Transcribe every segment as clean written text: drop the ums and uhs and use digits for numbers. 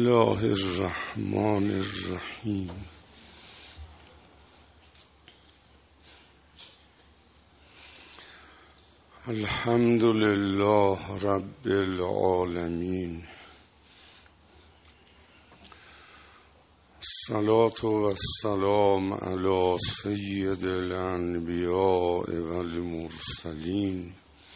الله الرحمن الرحیم. الحمد لله رب العالمین. الصلاة والسلام علی سید الانبیاء والمرسلین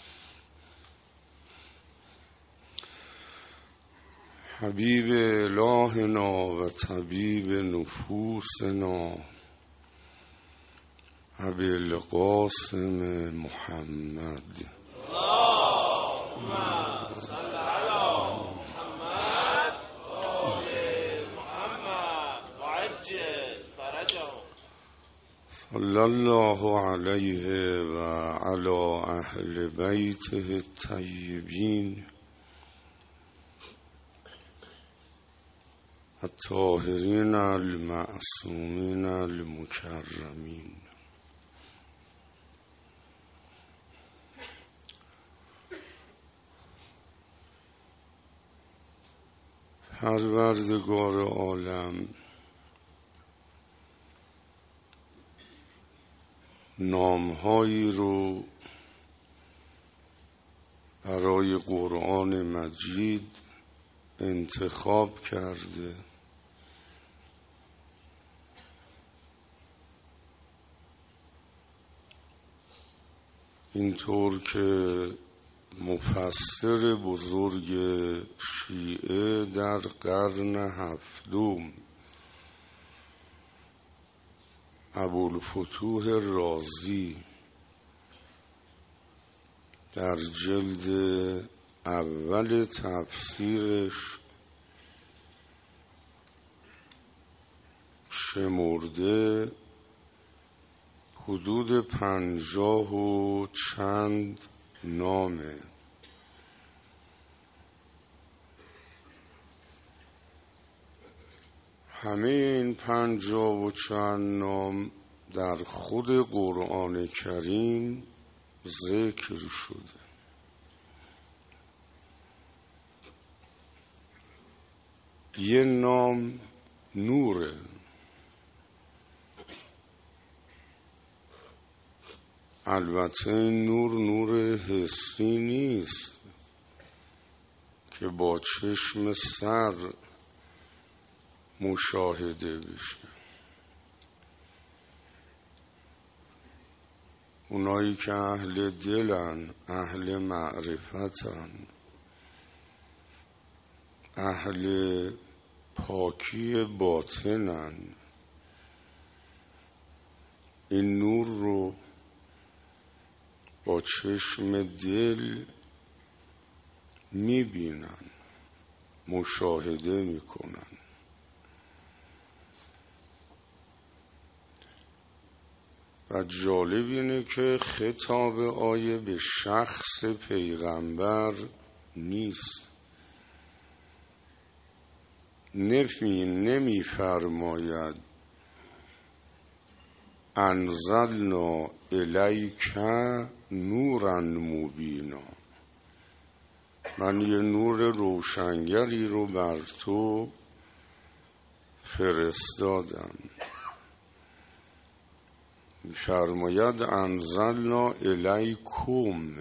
حبیب الهنا و طبیب نفوسنا ابی القاسم محمد. اللهم صل علی محمد و آل محمد و عجل فرجهم. صلی الله علیه و علی اهل بیته الطیبین الطاهرین المعصومین المکرمین. پروردگار عالم نامهایی رو برای قرآن مجید انتخاب کرده اینطور که مفسر بزرگ شیعه در قرن هفتم ابوالفتوح رازی در جلد اول تفسیرش شمرده حدود 50 و چند نامه. همه این 50 و چند نام در خود قرآن کریم ذکر شده. یه نام نوره، البته این نور حسی نیست که با چشم سر مشاهده بشه. اونایی که اهل دلن، اهل معرفتن، اهل پاکی باطنن، این نور رو با چشم دل میبینن، مشاهده میکنن. و جالب اینه که خطاب آیه به شخص پیغمبر نیست. نمیفرماید انزلنا الیک نورا مبینا، من یه نور روشنگری رو بر تو فرستادم. میفرماید انزلنا الیکم،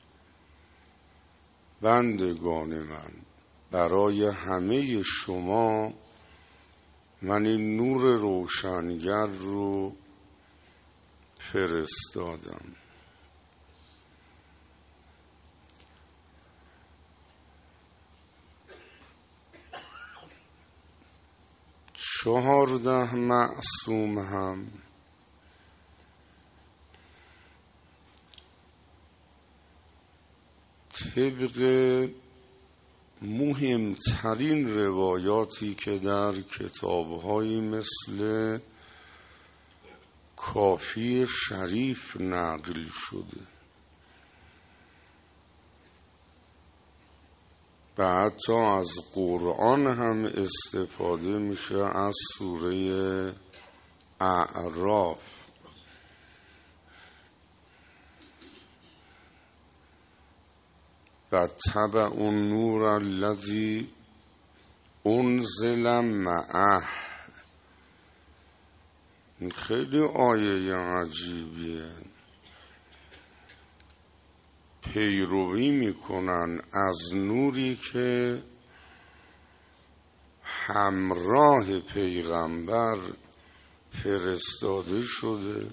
بندگان من، برای همه شما من این نور روشنگر رو فرستادم. چهارده معصوم هم طبق مهمترین روایاتی که در کتاب‌هایی مثل کافی شریف نقل شده و حتی از قرآن هم استفاده میشه، از سوره اعراف. و تبع النور الذی انزل معه. این خیلی آیه عجیبیه. پیروی میکنن از نوری که همراه پیغمبر فرستاده شده.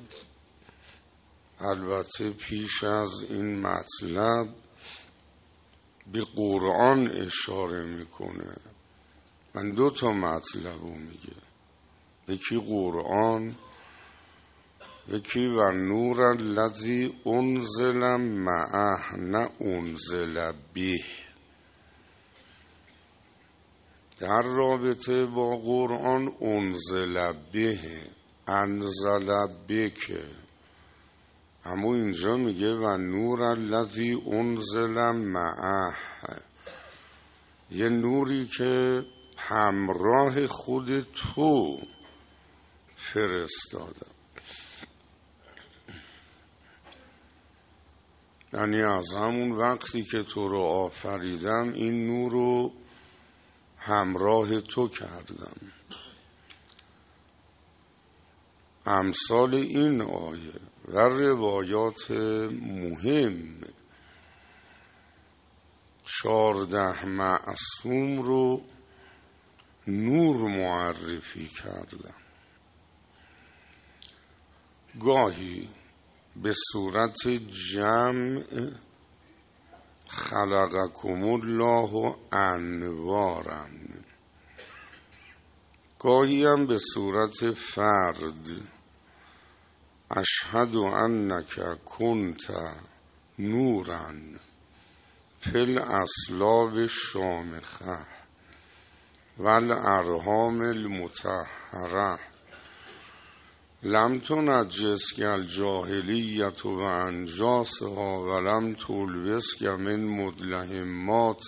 البته پیش از این مطلب به قرآن اشاره میکنه. من 2 مطلب رو میگه، یکی قرآن، یکی و نور الذی انزل معه، نه انزل به. در رابطه با قرآن انزل به، انزل بک، اما اینجا میگه و نور الذی انزل معه، یه نوری که همراه خود تو فرستاده. یعنی از همون وقتی که تو رو آفریدم این نور رو همراه تو کردم. امثال این آیه و روایات مهم 14 معصوم رو نور معرفی کردم. گاهی به صورت جمع خلقکم الله انوارا، گاهی هم به صورت فرد اشهد انک کنت نورا فی الاصلاب الشامخه و الارحام المطهره لم تنجسک الجاهلیت و انجاسها و لم تلبسک من مدلهمات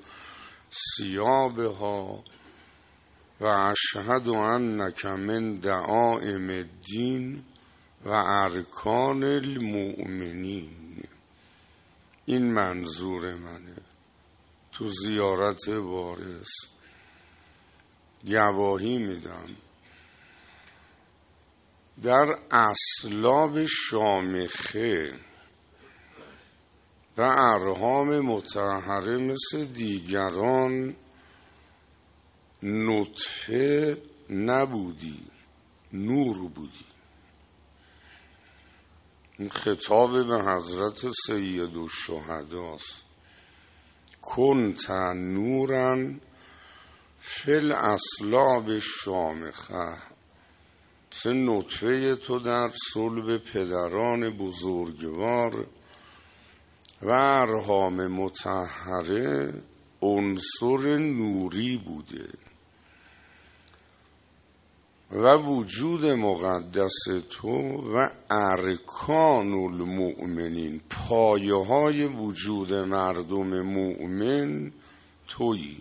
ثیابها و اشهد انک من دعائم الدین و ارکان المؤمنین. این منظور منه. تو زیارت وارث گواهی میدم در اصلاب شامخه و ارحام مطهره مثل دیگران نطفه نبودی، نور بودی. این خطاب به حضرت سید الشهداست. کنت نورا فی الاصلاب الشامخه، سه نطفه تو در صلب پدران بزرگوار و ارحام مطهره عنصر نوری بوده و وجود مقدس تو و ارکان المؤمنین، پایه های وجود مردم مؤمن تویی.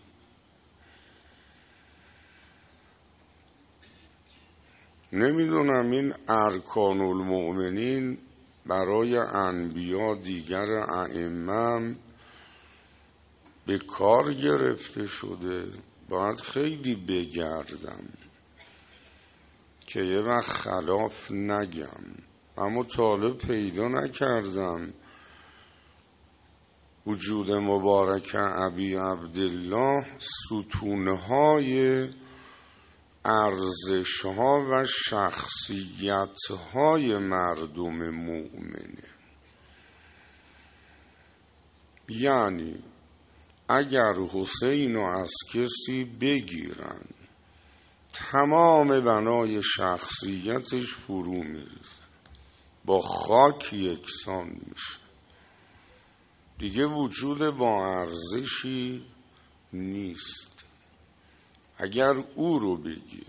نمیدونم این ارکان المؤمنین برای انبیا دیگر ائمه به کار گرفته شده. باید خیلی بگردم که یه وقت خلاف نگم، اما طالب پیدا نکردم وجود مبارک ابی عبدالله ستونهای ارزش‌ها و شخصیت‌های مردم مؤمنه. یعنی اگر حسین رو از کسی بگیرن تمام بنای شخصیتش فرو میریزه، با خاک یکسان میشه، دیگه وجود با ارزشی نیست. اگر او رو بگیرن،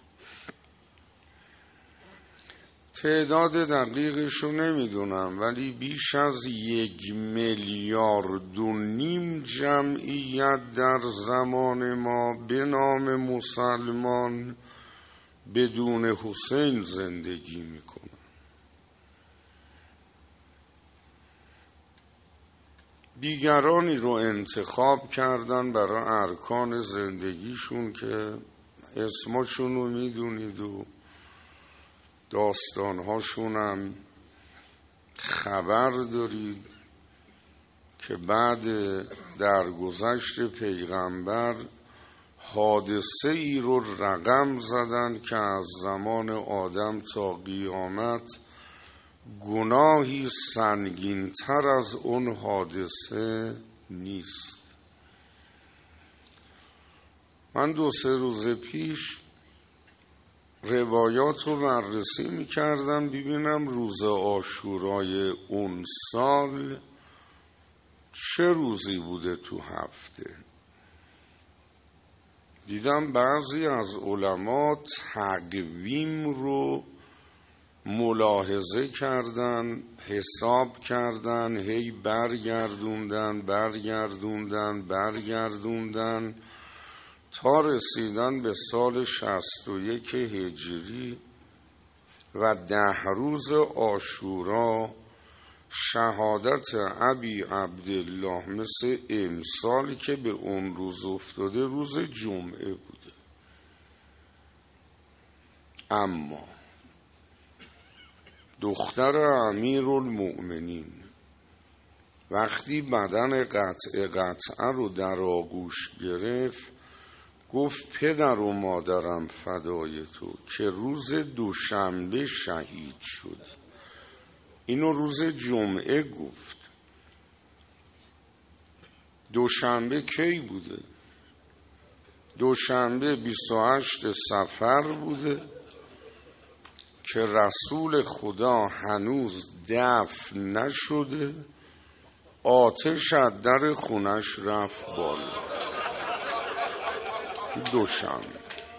تعداد دقیقش رو نمیدونم، ولی بیش از 1.5 میلیارد جمعیت در زمان ما به نام مسلمان بدون حسین زندگی میکنن. دیگرانی رو انتخاب کردن برای ارکان زندگیشون که اسمشون رو میدونید و داستانهاشون هم خبر دارید که بعد درگذشت پیغمبر حادثه ای رو رقم زدن که از زمان آدم تا قیامت گناهی سنگین‌تر از اون حادثه نیست. من 2-3 روز پیش روایات رو بررسی می‌کردم ببینم روز عاشورای اون سال چه روزی بوده تو هفته. دیدم بعضی از علما تقویم رو ملاحظه کردن، حساب کردن، هی برگردوندن تا رسیدن به سال 61 هجری و 10 روز عاشورا شهادت ابی عبدالله مثل امسال که به اون روز افتاده روز جمعه بوده. اما دختر امیرالمؤمنین وقتی بدن قطعه رو در آغوش گرفت گفت پدر و مادرم فدای تو که روز دوشنبه شهید شد. اینو روز جمعه گفت. دوشنبه کی بوده؟ دوشنبه 28 صفر بوده که رسول خدا هنوز دفن نشده، آتش از در خونش رفت بالا. دوشنبه.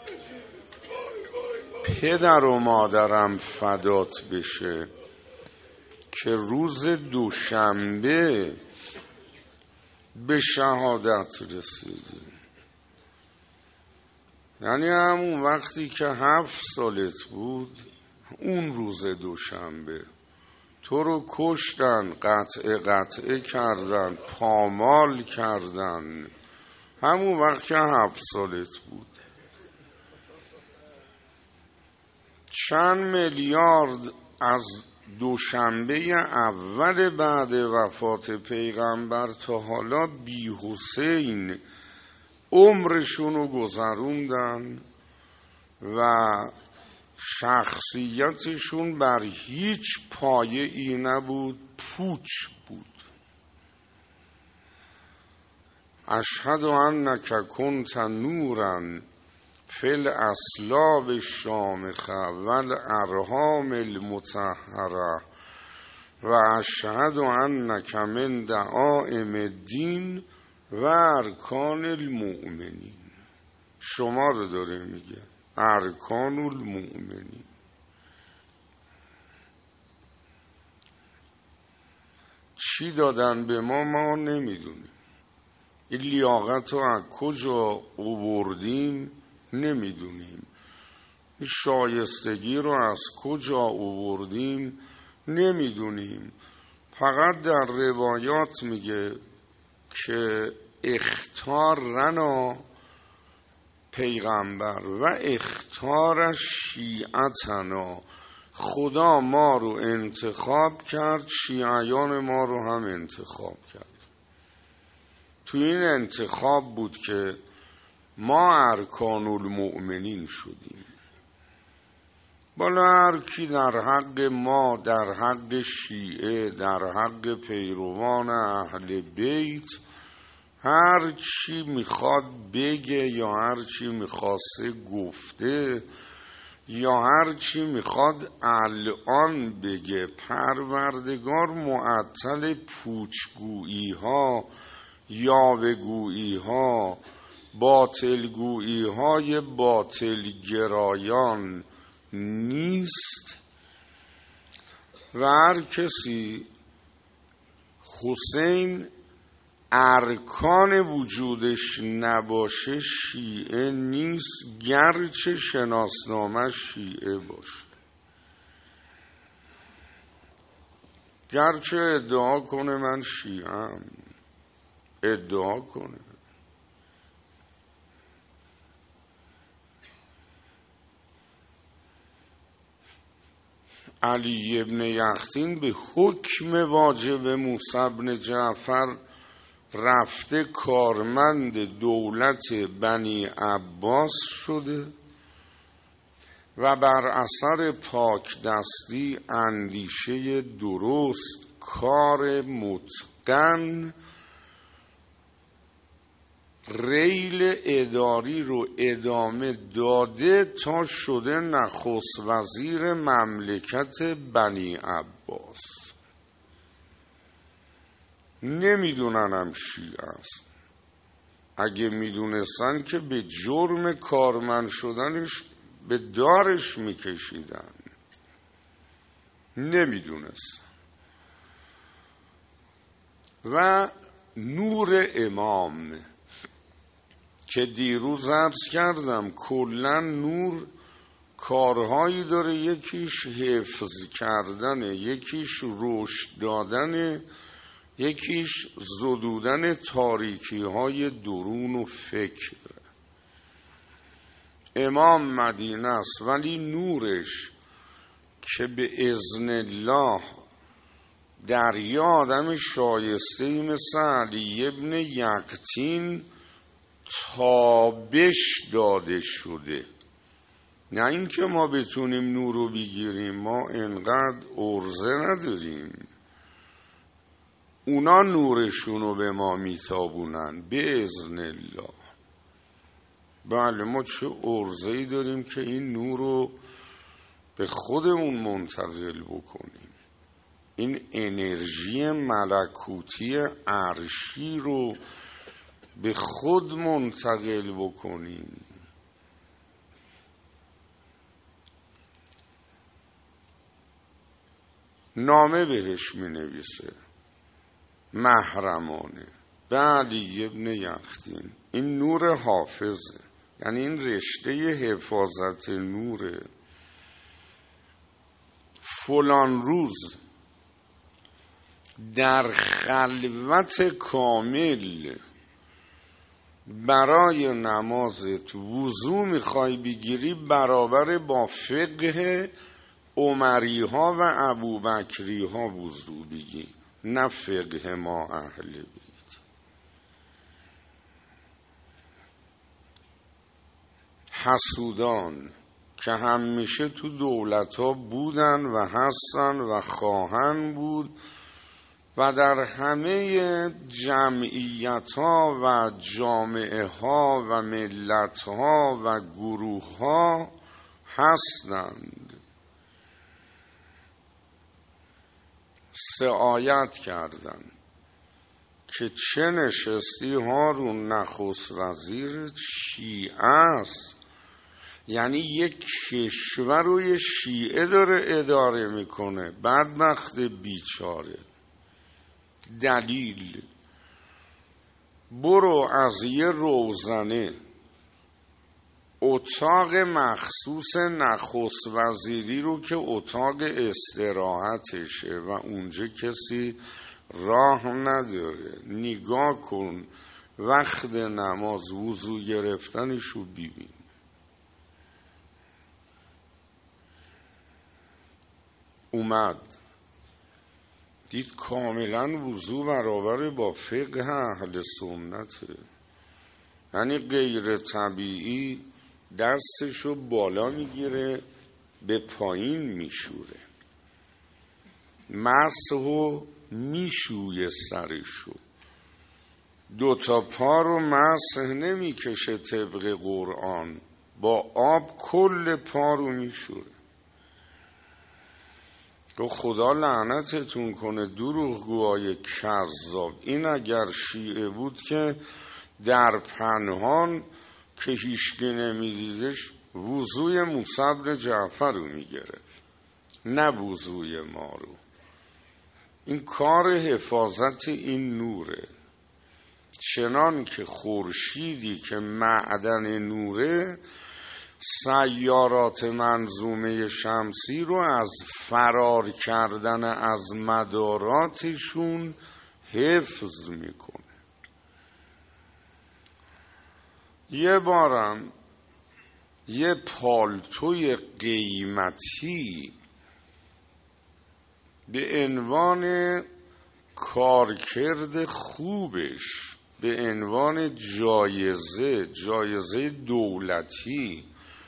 پدر و مادرم فدات بشه که روز دوشنبه به شهادت رسیدی. یعنی همون وقتی که 7 سالت بود اون روز دوشنبه تو رو کشتن، قطعه کردن، پامال کردن، همون وقت که 7 سالت بود. چند میلیارد از دوشنبه اول بعد وفات پیغمبر تا حالا بی حسین عمرشون رو گذروندن و شخصیتشون بر هیچ پایه ای نبود، پوچ بود. اشهد انک کنت نورا فی الاسلاب الشامخه والارحام المطهره و اشهد انک من دعائم الدین و ارکان المؤمنین. شما رو داره میگه، ارکان المؤمنین. چی دادن به ما نمیدونیم. این لیاقت رو از کجا آوردیم نمیدونیم. این شایستگی رو از کجا آوردیم نمیدونیم. فقط در روایات میگه که اختارنا پیغمبر و اختارش شیعتنا، خدا ما رو انتخاب کرد، شیعیان ما رو هم انتخاب کرد. تو این انتخاب بود که ما ارکان المؤمنین شدیم. بالا هر کی در حق ما، در حق شیعه، در حق پیروان اهل بیت هر چی میخواد بگه یا هر چی میخواسته گفته یا هر چی میخواد الان بگه. پروردگار معطل پوچگویی ها، یاوه‌گویی ها، باطلگویی های باطلگرایان نیست و هر کسی حسین ارکان وجودش نباشه شیعه نیست، گرچه شناسنامه شیعه باشه، گرچه ادعا کنه من شیعه‌ام. ادعا کنه. علی ابن یختین به حکم واجب موسی بن جعفر رفته کارمند دولت بنی عباس شده و بر اثر پاک دستی، اندیشه درست، کار متقن، ریل اداری رو ادامه داده تا شده نخست وزیر مملکت بنی عباس. نمیدوننم شیعه است. اگه میدونستن که به جرم کارمند شدنش به دارش میکشیدن. نمیدونستن. و نور امام که دیروز عرض کردم کلا نور کارهایی داره، یکیش حفظ کردنه، یکیش رشد دادنه، یکیش زدودن تاریکی های درون و فکر. امام مدینه است ولی نورش که به اذن الله در یه آدم شایسته‌ای مثل علی ابن یقطین تابش داده شده. نه اینکه ما بتونیم نور رو بگیریم، ما انقدر عرضه نداریم. اونا نورشونو به ما میتابونن به اذن الله. بله ما چه عرضه‌ای داریم که این نور رو به خودمون منتقل بکنیم، این انرژی ملکوتی عرشی رو به خود منتقل بکنیم. نامه بهش می نویسه محرمانه به علی ابن یقطین. این نور حافظه، یعنی این رشته حفاظت نوره. فلان روز در خلوت کامل برای نمازت وضو میخوای بگیری، برابر با فقه عمری ها و ابوبکری ها وضو بگی، نه فقه ما اهل بیت. حسودان که همیشه تو دولت ها بودن و هستن و خواهند بود و در همه جمعیت ها و جامعه ها و ملت ها و گروه ها هستند. 3 آیت کردن که چه نشستی هارون نخست وزیر شیعه است، یعنی یک کشور رو یه شیعه داره اداره میکنه، بدبخت بیچاره. دلیل برو از یه روزنه اتاق مخصوص نخست وزیری رو که اتاق استراحتشه و اونجا کسی راه نداره، نگاه کن وقت نماز وضو گرفتنش رو ببین. اومد دید کاملا وضو برابر با فقه اهل سنته، یعنی غیر طبیعی دستشو بالا میگیره به پایین میشوره، مسحو میشویه سرشو، 2 پا رو مسح نمیکشه طبق قرآن، با آب کل پا رو میشوره. تو خدا لعنتتون کنه دروغگوهای کذاب. این اگر شیعه بود که در پنهان که هیچکی نمیدیدش وضوی موسی بن جعفر رو میگرفت، نه وضوی ما رو. این کار حفاظت این نوره. چنان که خورشیدی که معدن نوره سیارات منظومه شمسی رو از فرار کردن از مداراتشون حفظ میکنه. یه بارم یه پالتوی قیمتی به عنوان کارکرد خوبش، به عنوان جایزه دولتی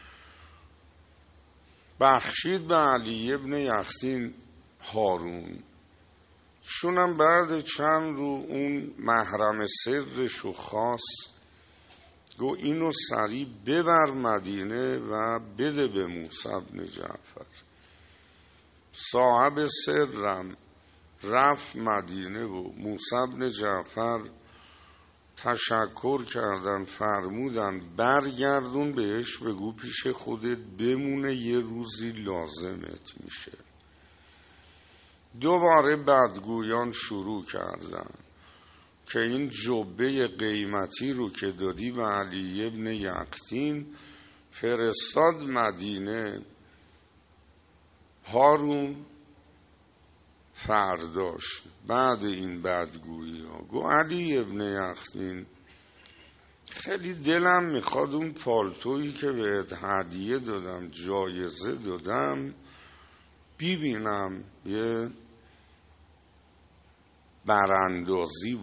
بخشید به علی ابن یختین هارون. شونم بعد چند رو اون محرم سرشو خواست، گو اینو سریع ببر مدینه و بده به موسی بن جعفر. صاحب سرم رفت مدینه و موسی بن جعفر تشکر کردن، فرمودن برگردون بهش بگو پیش خودت بمونه، یه روزی لازمت میشه. دوباره بدگویان شروع کردن که این جبه قیمتی رو که دادی به علی ابن یختین فرستاد مدینه، هارون فرداش بعد این بدگویی ها گو علی ابن یختین خیلی دلم میخواد اون پالتویی که بهت هدیه دادم، جایزه دادم، ببینم یه براندازی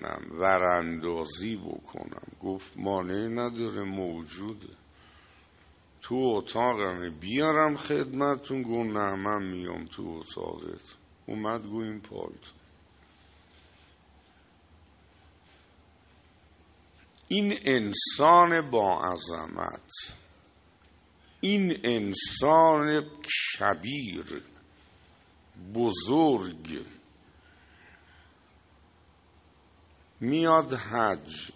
بکنم. گفت مانع نداره، موجوده، تو اتاقمه، بیارم خدمتون. گفت نه من میام تو اتاقت. اومد گو این پالتو. این انسان با عظمت، این انسان کبیر بزرگ میاد حج.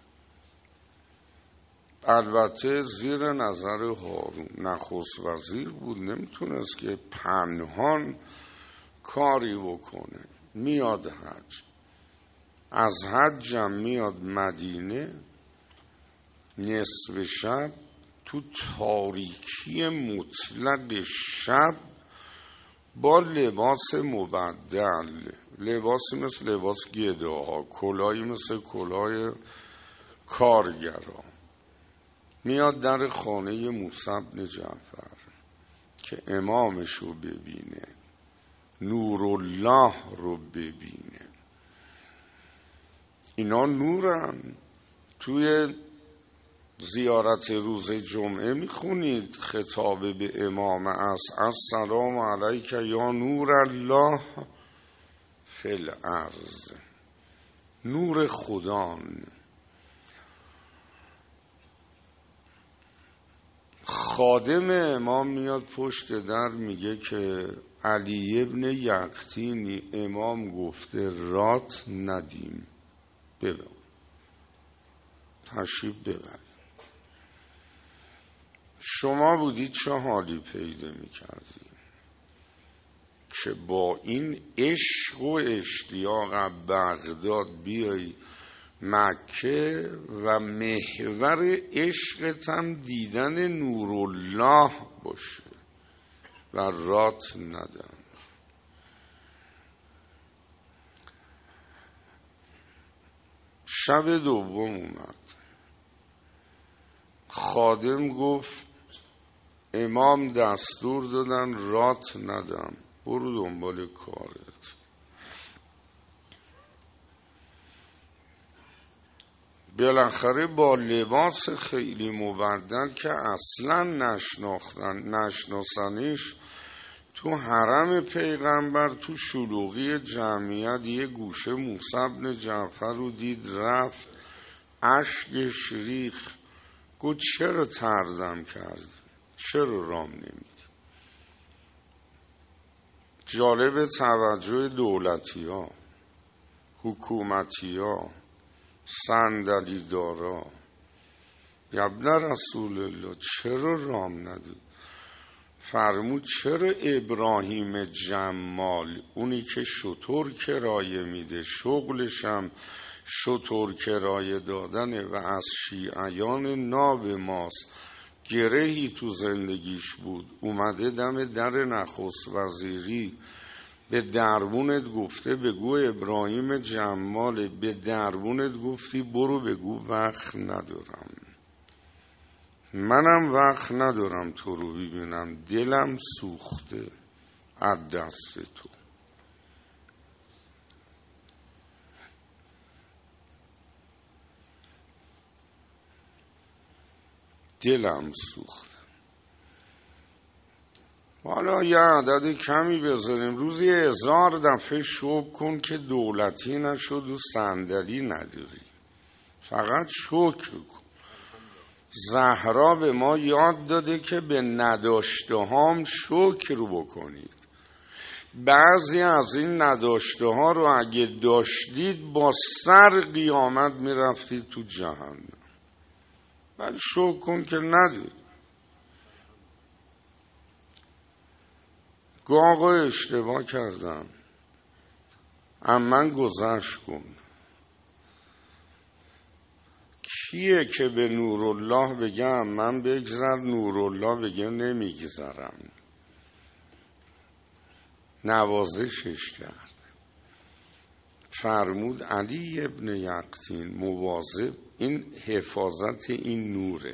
البته زیر نظر هارون، نخست وزیر بود، نمیتونست که پنهان کاری بکنه. میاد حج، از حجم میاد مدینه، نصف شب تو تاریکی مطلق شب با لباس مبدل، لباسی مثل لباس گداها، کلاهی مثل کلاه کارگرا، میاد در خانه موسی بن جعفر که امامش رو ببینه، نورالله رو ببینه. اینا نورن. توی زیارت روز جمعه میخونید خطاب به امام السلام علیک یا نور الله فی الارض، نور خدان. خادم امام میاد پشت در میگه که علی ابن یختینی امام گفته رات ندیم، ببر تشریف ببر. شما بودید چه حالی پیدا میکردید که با این عشق و اشتیاق بغداد بیایی مکه و محور عشقت هم دیدن نورالله باشه و رات ندن. شب دوم اومد، خادم گفت امام دستور دادن رات ندم، برو دنبال کارت. بالاخره با لباس خیلی مبدل که اصلا نشناسنش، تو حرم پیغمبر تو شلوغی جمعیت یه گوشه موسی بن جعفر رو دید، رفت اشکش ریخ. گفت چرا طردم کرد، چرا رام نمید؟ جالب توجه دولتی ها، حکومتی ها، صندلی دارا، ابن رسول الله چرا رام ندید؟ فرمود چرا ابراهیم جمال، اونی که شتر کرایه میده، شغلشم شتر کرایه دادنه و از شیعیان ناب ماست، گرهی تو زندگیش بود، اومده دم در نخست وزیری به دربونت گفته بگو ابراهیم جماله، به دربونت گفتی برو بگو وقت ندارم. منم وقت ندارم تو رو ببینم، دلم سوخته از دست تو. دلم سوخته. حالا یه عدد کمی بذاریم، روزی 1000 دفعه شکر کن که دولتی نشد و صندلی نداری. فقط شکر کن. زهرا به ما یاد داده که به نداشته هام شکر بکنید. بعضی از این نداشته ها رو اگه داشتید با سر قیامت میرفتید تو جهنم، ولی شکر کن که ندید. آقا اشتباه کردم، من گذشت کن. کیه که به نورالله بگم من بگذر، نورالله بگه نمیگذرم؟ نوازشش کرد. فرمود علی ابن یقطین مواظب، این حفاظت این نوره.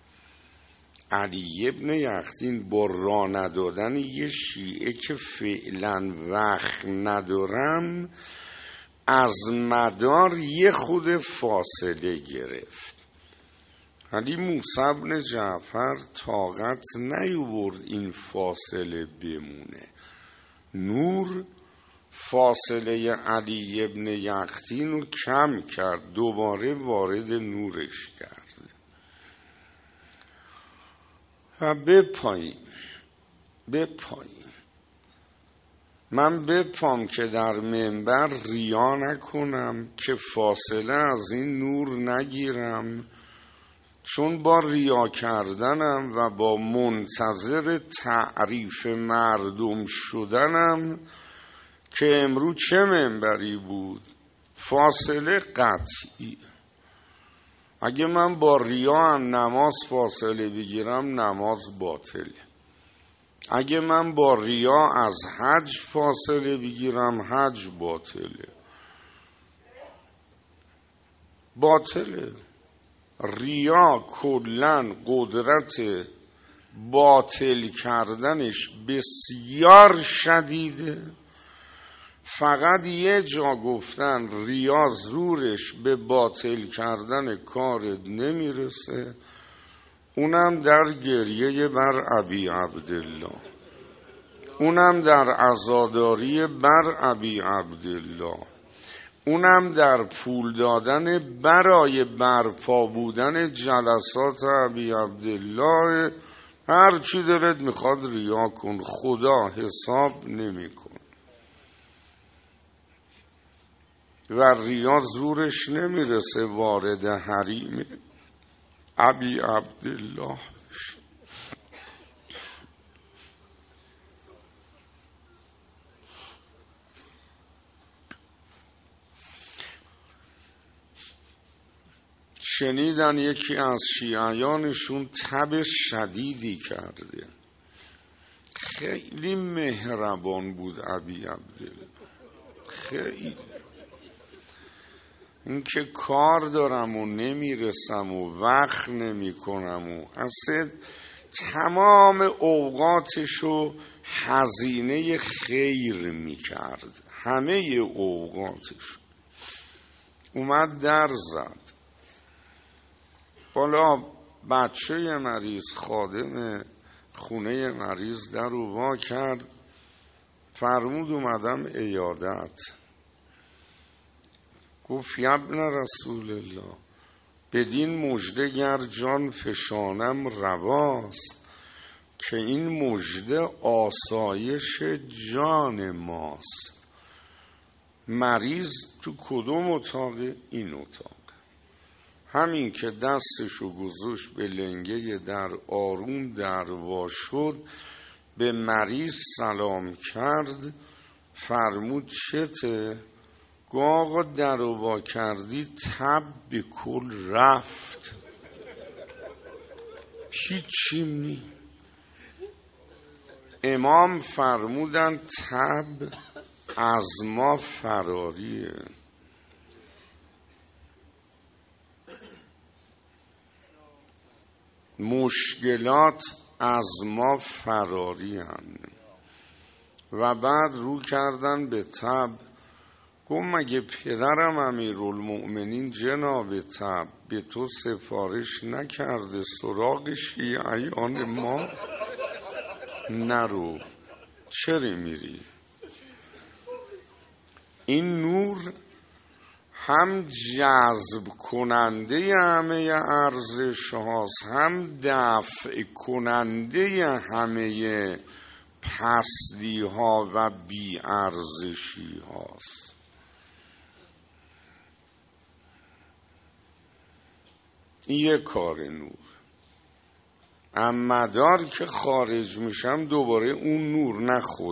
علی ابن یقطین با راه ندادن یه شیعه که فعلا وقت ندارم از مدار یه خود فاصله گرفت. ولی موسی بن جعفر طاقت نیاورد این فاصله بمونه. نور فاصله علی ابن یقطین رو کم کرد، دوباره وارد نورش کرد. و بپاییم من بپام که در منبر ریا نکنم، که فاصله از این نور نگیرم، چون با ریا کردنم و با منتظر تعریف مردم شدنم که امروز چه منبری بود، فاصله قطعی. اگه من با ریا نماز فاصله بگیرم نماز باطله. اگه من با ریا از حج فاصله بگیرم حج باطله. ریا کلن قدرت باطل کردنش بسیار شدیده. فقط یه جا گفتن ریا زورش به باطل کردن کارت نمیرسه، اونم در گریه بر ابی عبدالله، اونم در عزاداری بر ابی عبدالله، اونم در پول دادن برای برپا بودن جلسات ابی عبدالله. هر چی دلت میخواد ریا کن، خدا حساب نمیکن. و ریا زورش نمیرسه وارد حریم ابی عبدالله بشه. شنیدن یکی از شیعیانشون تب شدیدی کرده، خیلی مهربان بود ابی عبدالله، خیلی. این که کار دارم و نمیرسم و وقت نمی کنم و اصلا تمام اوقاتشو هزینه خیر می کرد، همه اوقاتشو. اومد در زد، بالا بچه مریض خادم خونه مریض در رو وا کرد، فرمود اومدم عیادت. گفت ابن رسول الله بدین مژده گر جان فشانم رواست، که این مژده آسایش جان ماست. مریض تو کدوم اتاقه؟ این اتاق. همین که دستشو گذاشت به لنگه در، آروم در وا شد، به مریض سلام کرد، فرمود چته؟ آقا در رو وا کردی تب به کل رفت، هیچی نی. امام فرمودن تب از ما فراریه. مشکلات از ما فراری هستند. و بعد رو کردن به تب، گفت مگه پدرم امیرالمؤمنین جناب تب به تو سفارش نکرده سراغ شیعیان ما؟ نرو، چرا میری؟ این نور هم جذب کننده همه ارزش هاست، هم دفع کننده همه پستی ها و بی ارزشی هاست. این یه کار نور. اما مدار که خارج میشم دوباره اون نور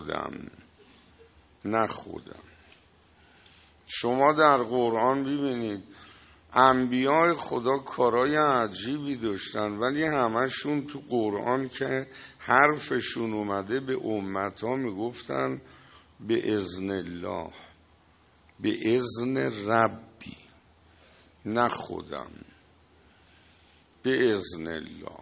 نخودم. شما در قرآن ببینید انبیاء خدا کارای عجیبی داشتن، ولی همشون تو قرآن که حرفشون اومده به امتها میگفتن به اذن الله، به اذن ربی، نه خودم، به اذن الله،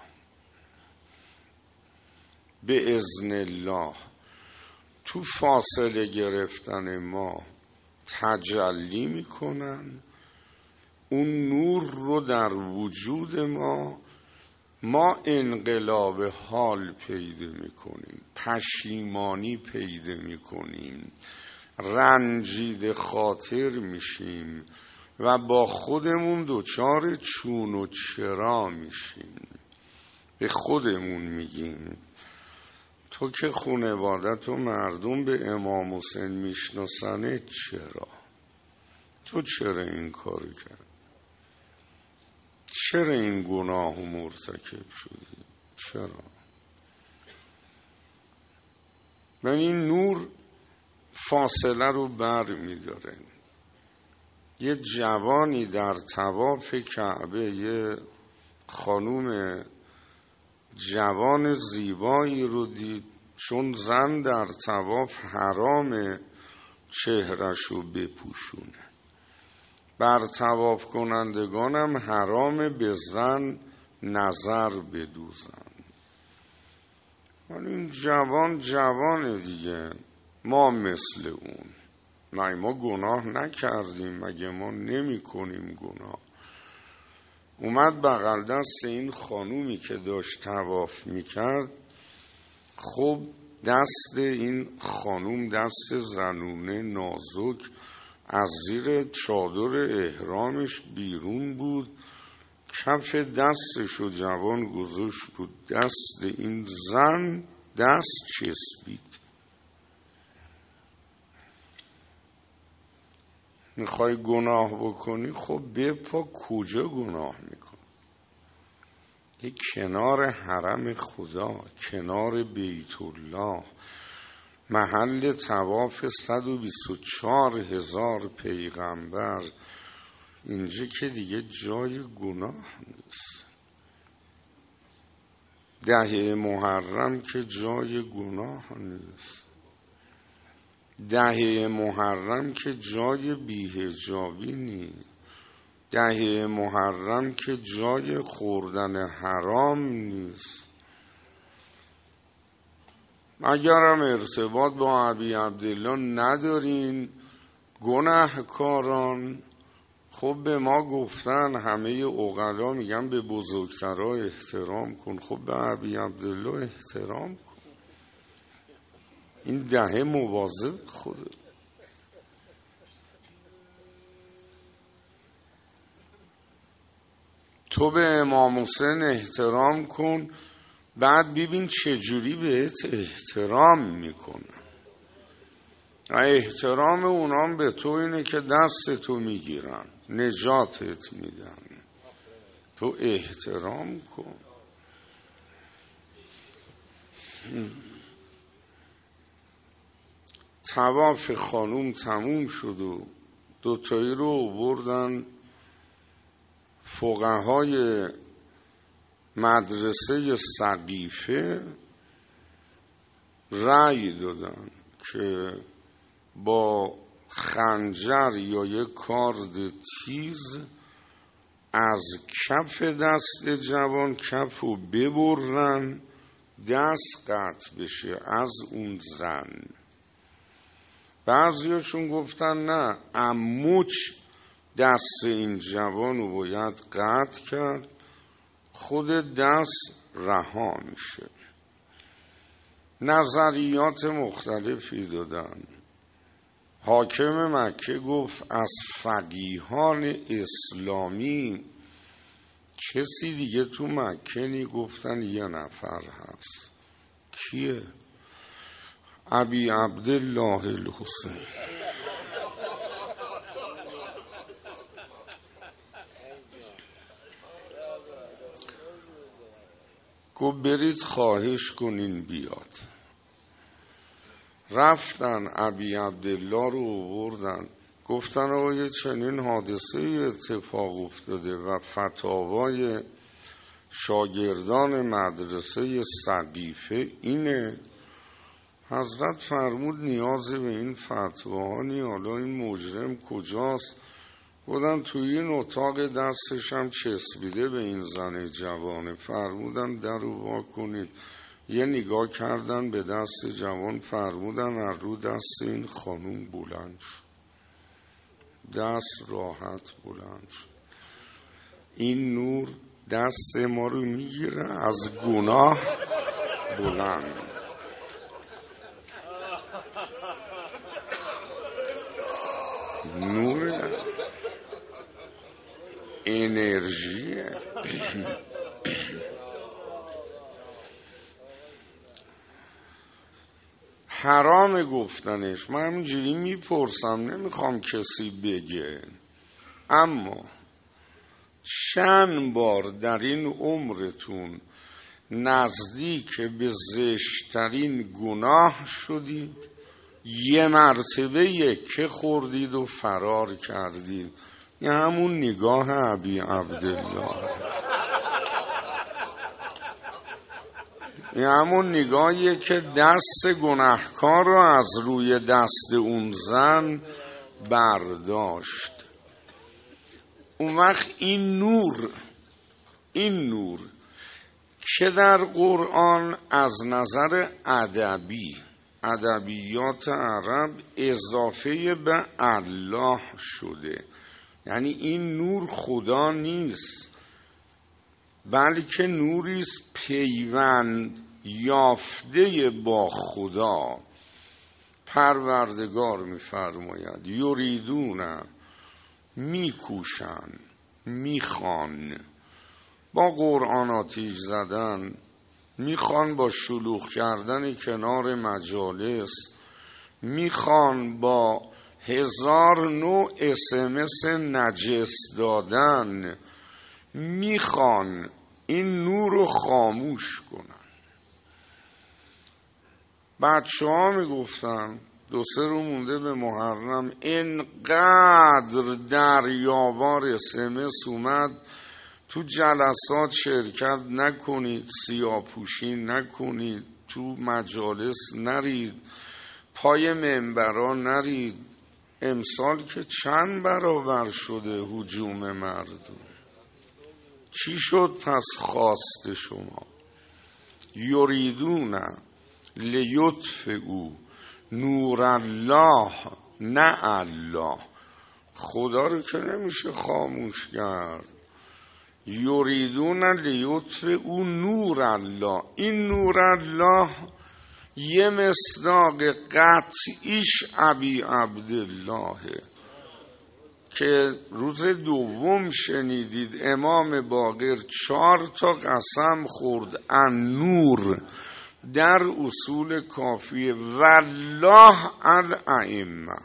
به اذن الله. تو فاصله گرفتن ما تجلی میکنن، اون نور رو در وجود ما انقلاب حال پیدا میکنیم، پشیمانی پیدا میکنیم، رنجیده خاطر میشیم و با خودمون دچار چون و چرا میشیم. به خودمون میگیم تو که خانوادت و مردم به امام حسین میشناسنه، چرا؟ تو چرا این کارو کرد؟ چرا این گناه مرتکب شدی؟ چرا؟ من این نور فاصله رو بر میداره. یه جوانی در طواف کعبه، یه خانوم جوان زیبایی رو دید، چون زن در طواف حرام چهرشو بپوشونه، بر طواف کنندگانم حرام به زن نظر بدوزن. ولی این جوان دیگه، ما مثل اون، ما گناه نکردیم، مگه ما نمی کنیم گناه؟ اومد بغل دست این خانومی که داشت طواف میکرد. خب دست این خانوم دست زنونه نازک از زیر چادر احرامش بیرون بود، کف دستشو جوان گذاشت رو دست این زن، دست چسبید. میخوای گناه بکنی؟ خب بپا. کجا گناه میکن؟ یه کنار حرم خدا، کنار بیت الله، محل طواف 124,000 پیغمبر، اینجا که دیگه جای گناه نیست. ده محرم که جای گناه نیست. ده محرم که جای بی‌حجابی نیست. ده محرم که جای خوردن حرام نیست. اگرم ارتباط با ابی عبدالله ندارین گناهکاران، خب به ما گفتن، همه عقلا میگن به بزرگترها احترام کن، خب به ابی عبدالله احترام کن. این ده مواظب خوده. تو به امام حسین احترام کن، بعد ببین چجوری بهت احترام میکنن. احترام اونام به تو اینه که دست تو میگیرن، نجاتت میدن. تو احترام کن. طواف خانوم تموم شد و دوتایی رو بردن فقهای مدرسه سقیفه، رأی دادن که با خنجر یا یک کارد تیز از کف دست جوان کف رو ببرن، دست قطع بشه از اون زن. بعضیاشون گفتن نه، عموچ دست این جوان رو باید قطع کرد، خود دست رها میشه. نظریات مختلفی دادن. حاکم مکه گفت از فقیهان اسلامی کسی دیگه تو مکه نی؟ گفتن یه نفر هست. کیه؟ ابی عبدالله الحسین. گفت برید خواهش کنین بیاد. رفتن ابی عبدالله رو آوردن، گفتن آقا چنین حادثه اتفاق افتاده و فتاوای شاگردان مدرسه سقیفه اینه. حضرت فرمود نیازی به این فتواها نی، حالا این مجرم کجاست؟ بودن توی این اتاق دستش هم چسبیده به این زن جوانه. فرمودن در رو وا کنید. یه نگاه کردن به دست جوان، فرمودن از رو دست این خانوم بلند شد، دست راحت بلند شد. این نور دست ما رو میگیره از گناه بلند. نور انرژیه. حرام گفتنش. من همینجوری میپرسم، نمیخوام کسی بگه، اما چند بار در این عمرتون نزدیک به زشترین گناه شدید؟ یه مرتبه یکه خوردید و فرار کردید. یه همون نگاه ابی عبدالله، یه همون نگاهیه که دست گناهکار رو از روی دست اون زن برداشت. اون وقت این نور که در قرآن از نظر ادبیات عرب اضافه به الله شده، یعنی این نور خدا نیست، بلکه نوریست پیوند یافته با خدا. پروردگار می‌فرماید یریدون، میکوشن، میخوان با قرآن آتیش زدن، میخوان با شلوغ کردن کنار مجالس، میخوان با 1000 نوع SMS نجس دادن، میخوان این نور رو خاموش کنن. بچه ها میگفتن 2-3 روز مونده به محرم، اینقدر دریاوار SMS اومد تو جلسات شرکت نکنید، سیاه‌پوشی نکنید، تو مجالس نرید، پای منبرا نرید. امسال که چند برابر شده هجوم مردم. چی شد پس خواست شما؟ یریدون لیطفئوا نور الله، نه الله. خدا رو که نمیشه خاموش کرد. یریدون لیطفئوا نور الله. این نور الله یه مصداق قطعیش ابی عبدالله که روز دوم شنیدید امام باقر 4 تا قسم خورد النور در اصول کافیه، والله الائمه.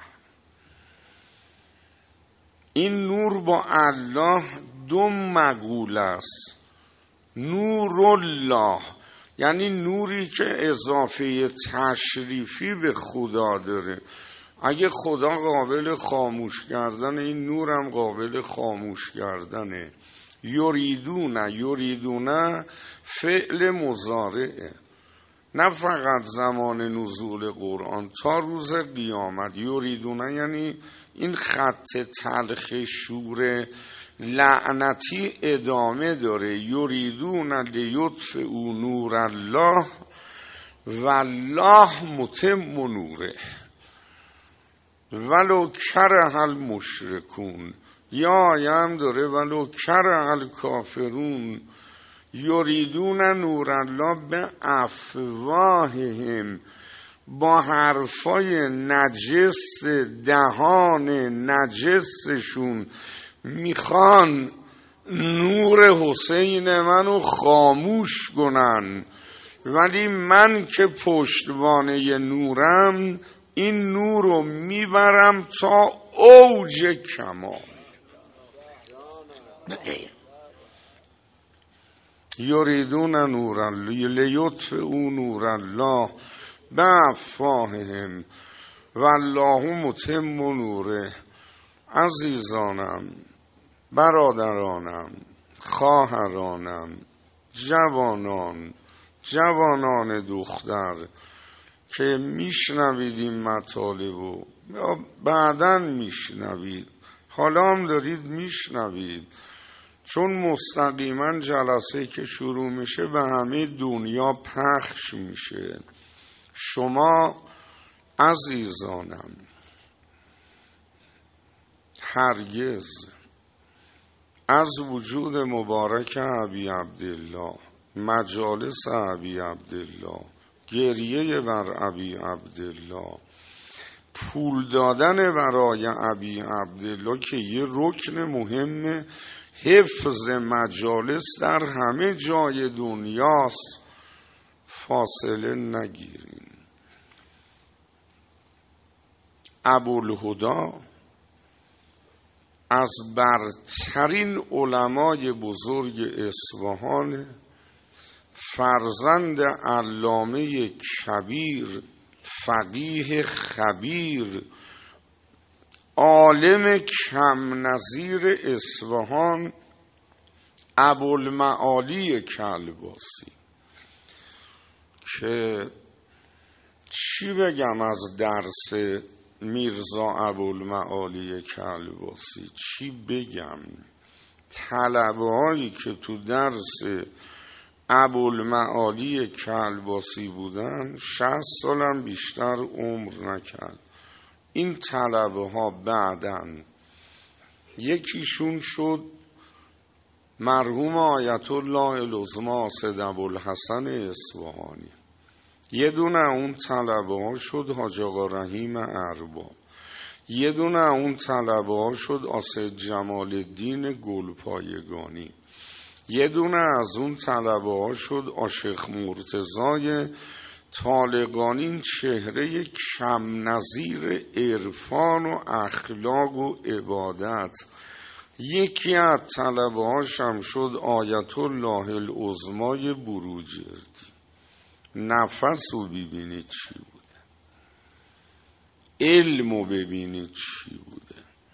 این نور با الله 2 مقوله است. نور الله یعنی نوری که اضافه تشریفی به خدا داره. اگه خدا قابل خاموش کردن، این نورم قابل خاموش کردنه. یریدون فعل مضارعه، نه فقط زمان نزول قرآن، تا روز قیامت. یریدون یعنی این خط تلخ شور لعنتی ادامه داره. یریدون لیطفئوا نور الله والله متم نوره ولو کره المشرکون. یا هم داره ولو کره الکافرون. یریدون نور الله به افواههم، با حرفای نجس دهان نجسشون میخوان نور حسین منو خاموش کنن، ولی من که پشتوانه نورم این نور رو میبرم تا اوج کمال. یریدون نور الله لیطفئوا نور الله بافواههم والله متم نوره. عزیزانم، برادرانم، خواهرانم، جوانان دختر که میشنوید این مطالبو یا بعداً میشنوید، حالا هم دارید میشنوید، چون مستقیما جلسه که شروع میشه به همه دنیا پخش میشه. شما عزیزانم هرگز از وجود مبارک ابی عبدالله، مجالس ابی عبدالله، گریه بر ابی عبدالله، پول دادن برای ابی عبدالله که یه رکن مهم حفظ مجالس در همه جای دنیاست، فاصله نگیرین. ابوالهدی از برترین علمای بزرگ اصفهان، فرزند علامه کبیر، فقیه خبیر، عالم کم نظیر اصفهان، ابوالمعالی کلباسی، که چی بگم از درس میرزا ابوالمعالی کلباسی، چی بگم؟ طلبه هایی که تو درس ابوالمعالی کلباسی بودن 60 سالم بیشتر عمر نکرد. این طلبه ها بعدن یکیشون شد مرحوم آیت الله العظمی سید ابوالحسن اصفهانی، یه دونه اون طلبه ها شد حاج آقا رحیم ارباب، یه دونه اون طلبه ها شد آسد جمال الدین گلپایگانی، یه دونه از اون طلبه ها شد آشق مرتضای طالقانی، چهره کم نظیر عرفان و اخلاق و عبادت. یکی از طلبه هاشم شد آیت الله العظمی بروجردی. نفس رو ببینید چی بوده، علم رو ببینید چی بوده.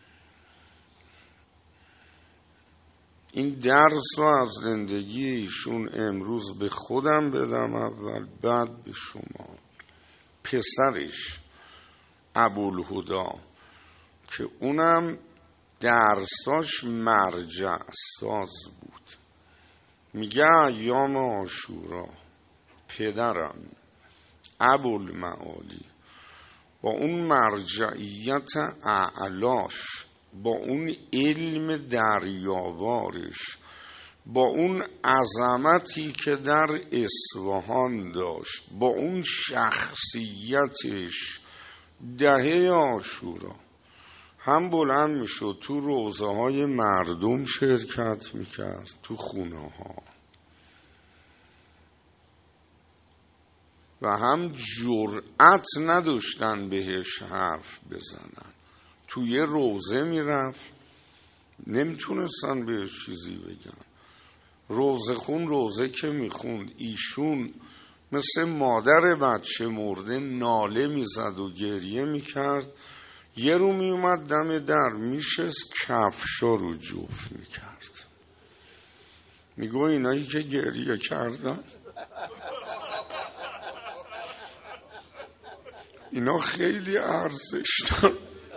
این درس رو از زندگی ایشون امروز به خودم بدم اول، بعد به شما. پسرش ابوالهدی که اونم درساش مرجع ساز بود، میگه ایام عاشورا پدرم ابوالمعالی با اون مرجعیت اعلاش، با اون علم دریاوارش، با اون عظمتی که در اصفهان داشت، با اون شخصیتش، دهه عاشورا هم بلند میشد تو روزه های مردم شرکت میکرد، تو خونه ها، و هم جرأت نداشتن بهش حرف بزنن. توی روزه میرفت، نمیتونستن بهش چیزی بگن. روزه خون روزه که میخوند، ایشون مثل مادر بچه مرده ناله میزد و گریه میکرد. یه رو میومد دم در میشست، کفشا رو جفت میکرد، میگو اینایی که گریه کردن اینا خیلی ارزش دارن.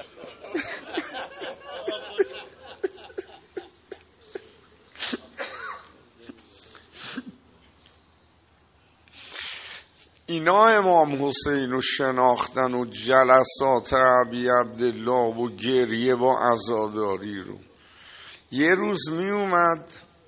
اینا امام حسین رو شناختن و جلسات ابی عبدالله و گریه و عزاداری رو. یه روز می اومد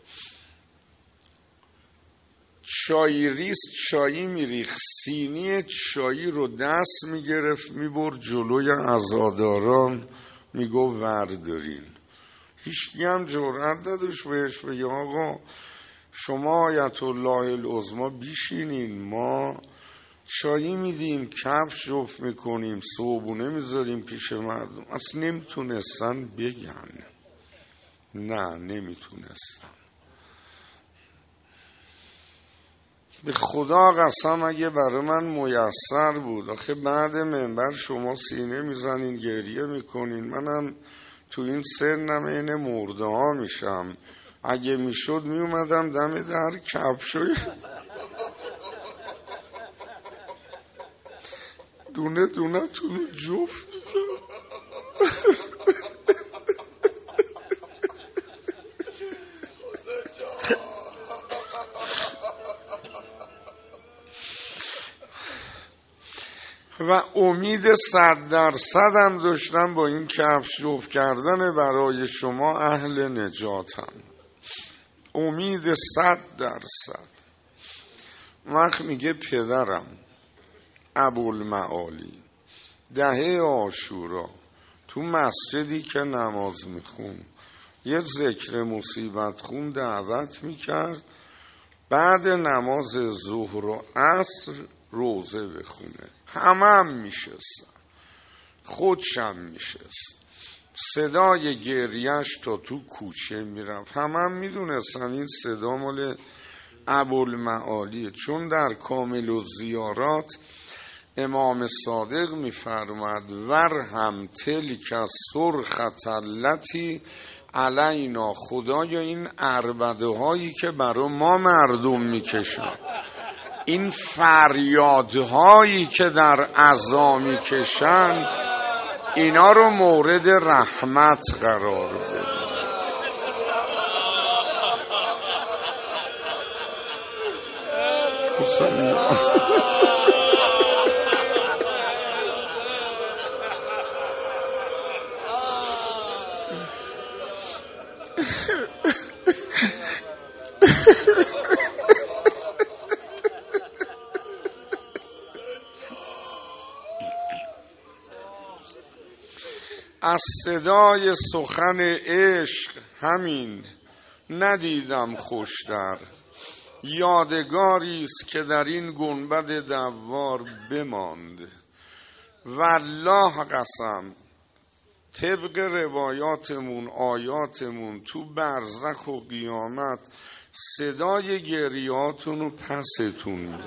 چای ریز چایی میریخت، سینی چایی رو دست میگرفت میبرد جلوی عزاداران میگو وردارین. هیچکی هم جرأت نداشت بهش بگه آقا شما آیت الله العظما بیشینین، ما چایی میدیم، کفش جفت میکنیم، صبحونه میذاریم پیش مردم. اصلا نمیتونستن بگن، نه نمیتونستن. به خدا قسم اگه برای من میسر بود، آخه بعد منبر شما سینه میزنین گریه میکنین، منم تو این سنم این مرده ها میشم. اگه میشد میومدم دم در کفشوی دونه دونه تونو جفت و امید 100% هم داشتم با این کفش جفت کردن برای شما اهل نجاتم. امید 100%. وقت میگه پدرم ابوالمعالی 10 عاشورا تو مسجدی که نماز میخون یه ذکر مصیبت خون دعوت میکرد، بعد نماز ظهر و عصر روزه بخونه. هم میشستن، خودشم میشست، صدای گریش تا تو کوچه میرفت. هم میدونستن این صدا مال ابوالمعالیه، چون در کامل الزیارات امام صادق میفرماد ورهم تلک سرخة التی علینا، خدایا این عربده هایی که برای ما مردم میکشن، این فریادهایی که در عزا میکشن، اینا رو مورد رحمت قرار بده. از صدای سخن عشق همین ندیدم خوشتر، یادگاری است که در این گنبد دوار بماند. والله قسم طبق روایاتمون آیاتمون تو برزخ و قیامت صدای گریاتون رو پستون میده.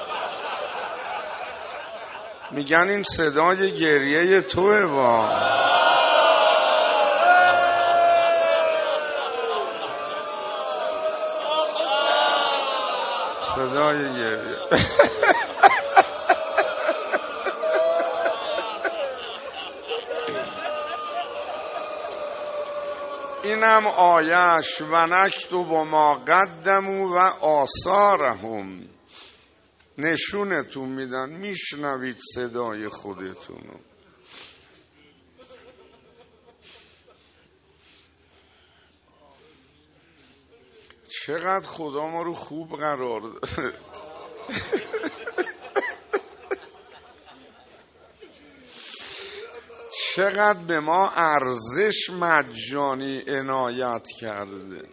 میگن این صدای گریه توه وا. صدای گریه اینم آیش و نکتب ما قدموا و آثارهم، نشونتون میدن، میشنوید صدای خودتونو. چقدر خدا ما رو خوب قرار داده. چقدر به ما ارزش مجانی عنایت کرده.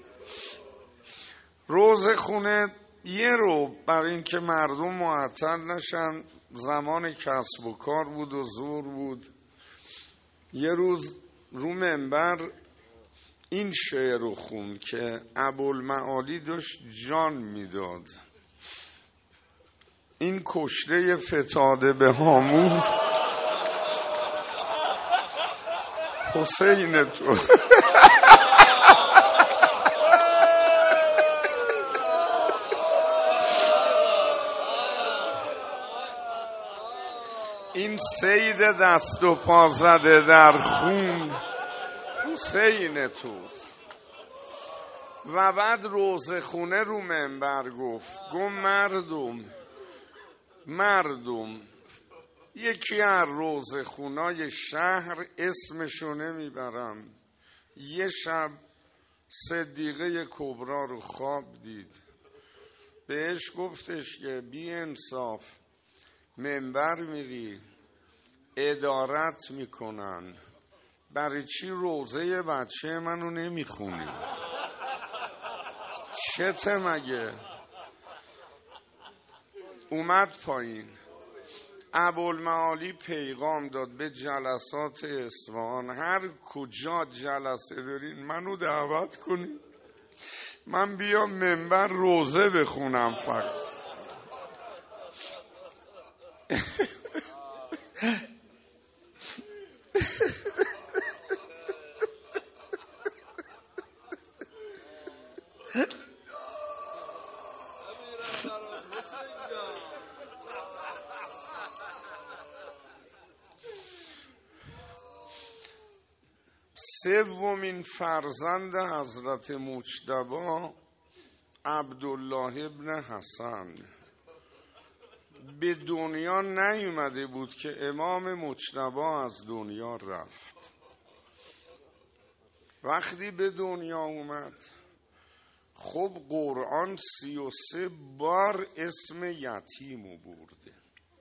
روز خونه یه رو برای اینکه مردم معطل نشن، زمان کسب و کار بود و زور بود، یه روز رو منبر این شعر رو خوند که ابوالمعالی داشت جان میداد. این کشته فتاده به هامون حسین تو این سید دست و پا زده در خون حسین توست. و بعد روزخونه رو منبر گفت مردم یکی از روزخونای شهر اسمشو نمیبرم یه شب صدیقه کبرا رو خواب دید، بهش گفتش که بی انصاف منبر میری ادارت میکنن، برای چی روزه بچه منو نمیخونی؟ چته مگه؟ اومد پایین، ابوالمعالی پیغام داد به جلسات اصفهان هر کجا جلسه دارین منو دعوت کنین، من بیام منبر روزه بخونم فقط. سومین فرزند حضرت مجتبی عبدالله ابن حسن به دنیا نیومده بود که امام مجتبی از دنیا رفت. وقتی به دنیا اومد خب قرآن 33 بار اسم یتیمو برده.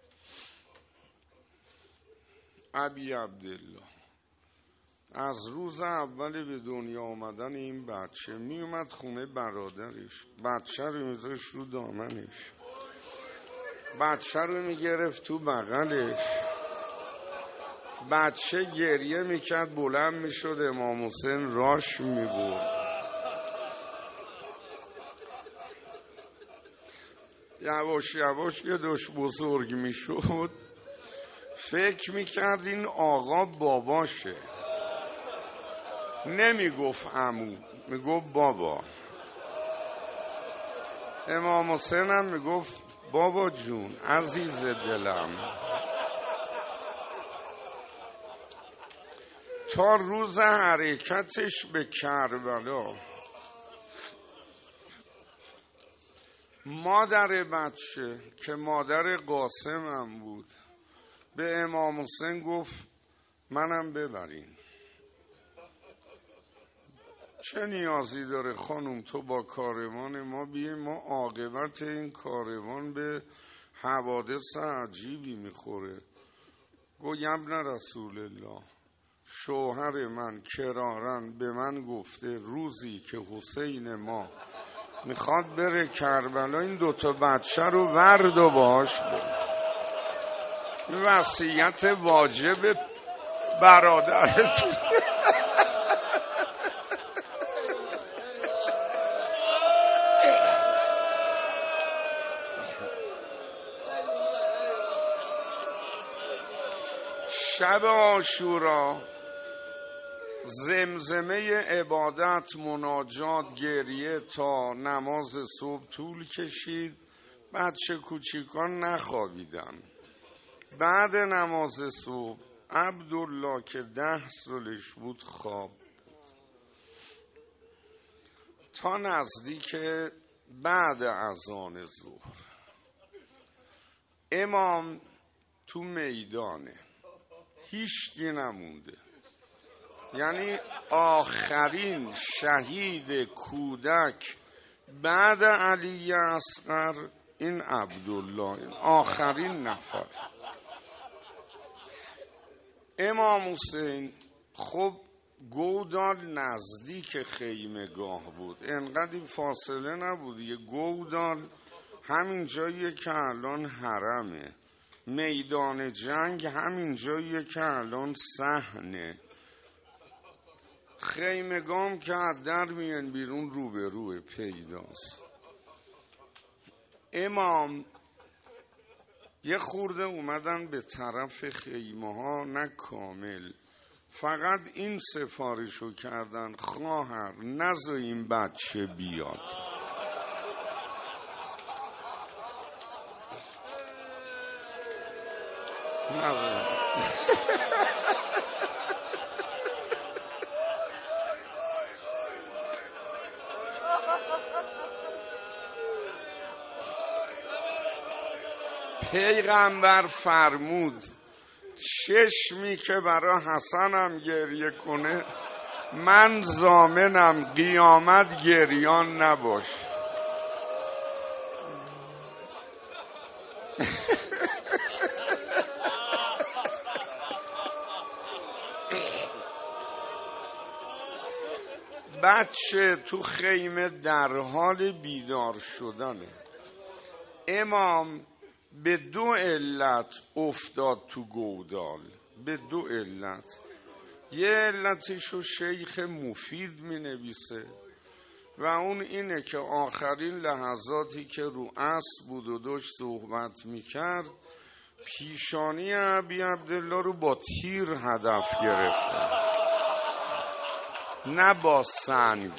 ابی عبدالله از روز اول به دنیا آمدن این بچه می اومد خونه برادرش، بچه رو میذاشت رو دامنش، بچه رو میگرفت تو بغلش، بچه گریه میکرد بلند میشد امام حسین راش میبرد. یواش یواش که داشت بزرگ میشد فکر میکرد این آقا باباشه، نمیگفت عمو، میگفت بابا. امام حسین هم میگفت بابا جون عزیز دلم. تا روز حرکتش به کربلا مادر بچه که مادر قاسم هم بود به امام حسین گفت منم ببرین. چه نیازی داره خانم تو با کاروان ما بیایی، ما عاقبت این کاروان به حوادث عجیبی میخوره. گفت ابن رسول الله شوهر من کرارن به من گفته روزی که حسین ما میخواد بره کربلا این دوتا بچه رو ورد و باش بره. وصیت واجب برادرت. شب عاشورا زمزمه عبادت، مناجات، گریه تا نماز صبح طول کشید. بچه کوچیکان نخوابیدن. بعد نماز صبح عبدالله که 10 سالش بود خواب بود تا نزدیک بعد اذان ظهر. امام تو میدانه، هیچکی نمونده، یعنی آخرین شهید کودک بعد علی اصغر این عبدالله، این آخرین نفر. امام حسین خب گودال نزدیک خیمگاه بود، انقدر فاصله نبود. یه گودال همین جاییه که الان حرمه، میدان جنگ همین جاییه که الان صحنه، خیمگام که از در میان بیرون روبروه پیداست. امام یه خورده اومدن به طرف خیمه ها، نه کامل، فقط این سفارشو کردن خواهر نذار این بچه بیاد. پیغمبر فرمود چشمی که برای حسنم گریه کنه من ضامنم قیامت گریان نباش. بچه تو خیمه در حال بیدار شدنه. امام به 2 علت افتاد تو گودال، به 2 علت. یه علتشو شیخ مفید می نویسه و اون اینه که آخرین لحظاتی که رو اسب بود و داشت صحبت می کرد پیشانی ابی عبدالله رو با تیر هدف گرفت، نه با سنگ.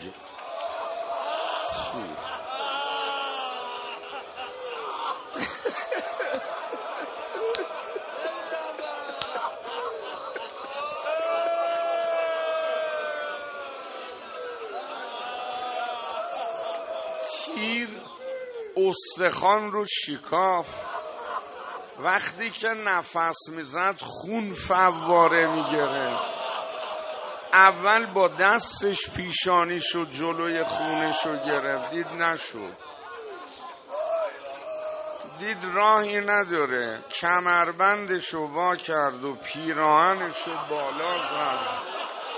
تیر استخوان رو شکاف. وقتی که نفس میزد خون فواره میگرفت. اول با دستش پیشانیشو جلوی خونشو گرفت، دید نشد، دید راهی نداره، کمربندشو وا کرد و پیراهنشو بالا زد.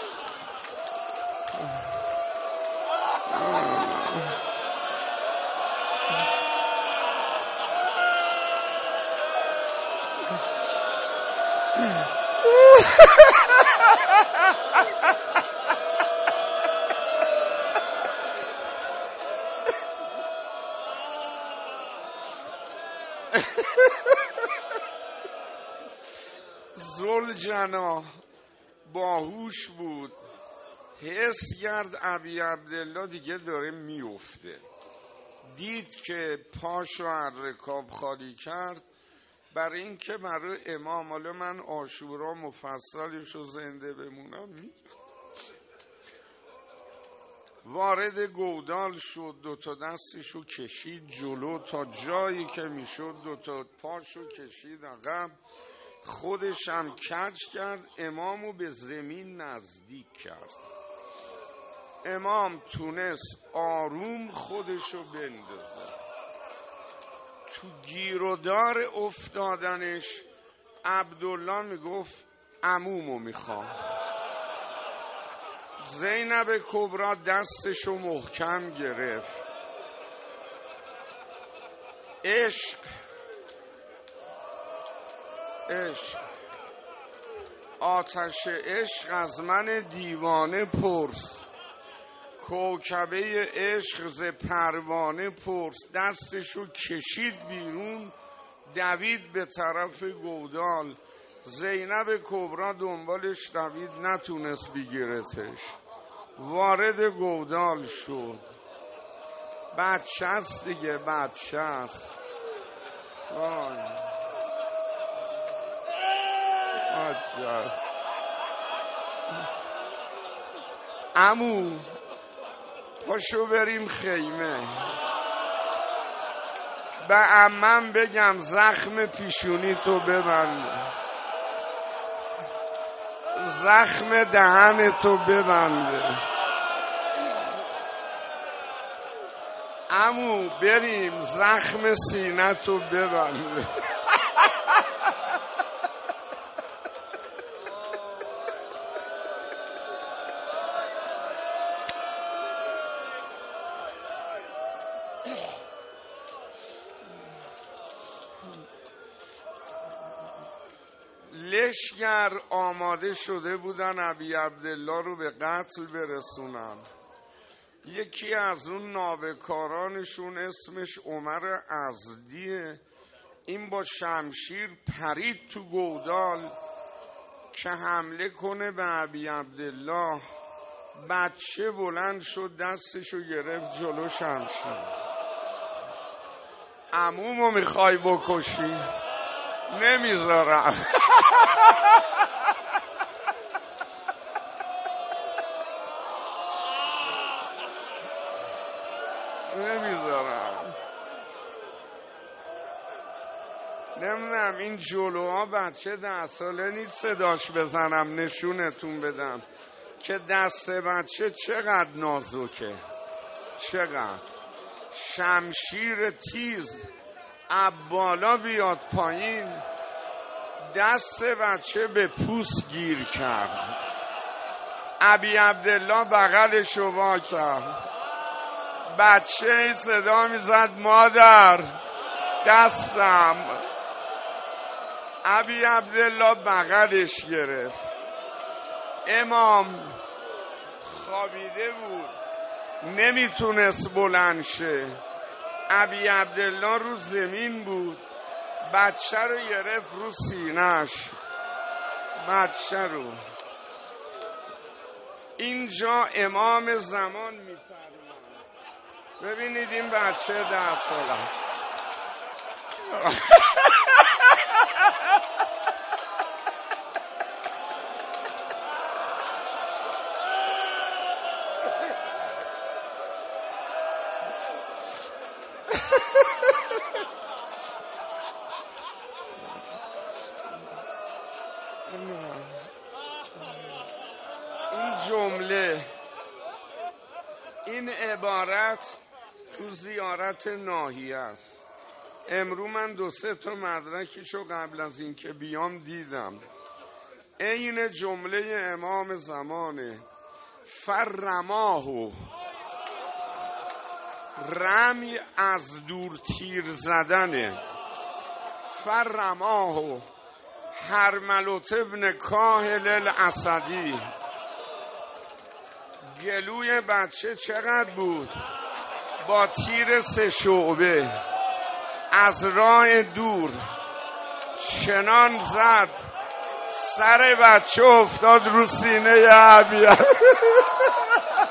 ذوالجنا باهوش بود، حس کرد ابی عبدالله دیگه داره میفته. دید که پاشو از رکاب خالی کرد برای این که برای امام، حالا من عاشورا مفصلشو زنده بمونم، وارد گودال شد، 2 تا دستشو کشید جلو تا جایی که میشد، 2 تا پاشو کشید عقب، خودش هم کج کرد، امامو به زمین نزدیک کرد. امام تونست آروم خودشو بندازه. تو گیرودار افتادنش عبدالله میگفت عمومو میخوام. زینب کبرا دستشو محکم گرفت. عشق آتش عشق از من دیوانه پرس، کوکبه عشق ز پروانه پرس. دستشو کشید بیرون، دوید به طرف گودال. زینب کبرا دنبالش دوید، نتونست بگیرتش، وارد گودال شد. بچه است دیگه، بچه است. عمو پاشو بریم خیمه، به عمم بگم زخم پیشونی تو ببنده، زخم دهن تو ببنده. عمو بریم زخم سینه تو ببنده. لشگر آماده شده بودن ابی عبدالله رو به قتل برسونن. یکی از اون نابکارانشون اسمش عمر ازدیه، این با شمشیر پرید تو گودال که حمله کنه به ابی عبدالله. بچه بلند شد دستشو گرفت جلو شمشیر. عمومو میخوای بکشی؟ نمیذارم. نمیدونم این جلوها بچه 10 ساله نیست صداش بزنم نشونتون بدم که دست بچه چقدر نازکه، چقدر شمشیر تیز بالا بیاد پایین، دست بچه به پوست گیر کرد. ابی عبدالله بغلشو وا کرد، بچه صدا میزد مادر دستم. ابی عبدالله بغلش گرفت. امام خوابیده بود نمیتونست بلند شه. ابی عبدالله رو زمین بود، بچه رو گرفت رو سینه‌اش، بچه رو. اینجا امام زمان میفرماید ببینید این بچه 10 ساله این جمله، این عبارت تو زیارت ناحیه است. امرو من 2-3 تا مدرکشو قبل از این که بیام دیدم. این جمله امام زمانه. فرماهو، رمی از دور تیر زدنه. فرماهو حرملوت ابن کاهل الاسدی. گلوی بچه چقدر بود؟ با تیر 3 شعبه از راه دور شنان زد، سر بچه افتاد رو سینه ابی.